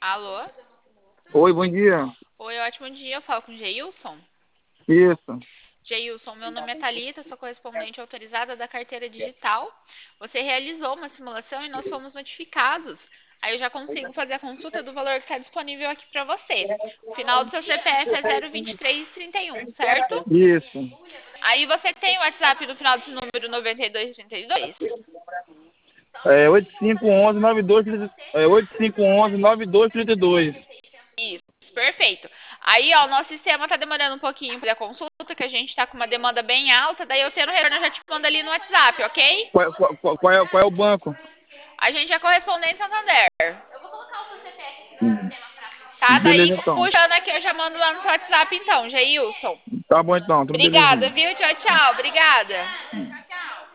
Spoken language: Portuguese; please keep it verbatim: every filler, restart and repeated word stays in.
Alô? Oi, bom dia. Oi, ótimo dia. Eu falo com o Geilson. Isso. Geilson, meu nome é Thalita, sou correspondente autorizada da carteira digital. Você realizou uma simulação e nós fomos notificados. Aí eu já consigo fazer a consulta do valor que está disponível aqui para você. O final do seu C P F é zero vinte e três trinta e um, certo? Isso. Aí você tem o WhatsApp no final desse número noventa e dois trinta e dois? É oito cinco um um nove dois é oito cinco um um nove dois três dois. Isso, perfeito. Aí, ó, o nosso sistema tá demorando um pouquinho para fazer a consulta, que a gente tá com uma demanda bem alta, daí eu tendo retorno eu já te mando ali no WhatsApp, ok? Qual, qual, qual, é, qual é o banco? A gente é correspondente Santander. Hum. Tá? Daí, Beleza, então. puxando aqui, eu já mando lá no seu WhatsApp então, Geilson. Tá bom, então. Tudo Obrigada, belezinha. viu? Tchau, tchau. Obrigada. Hum.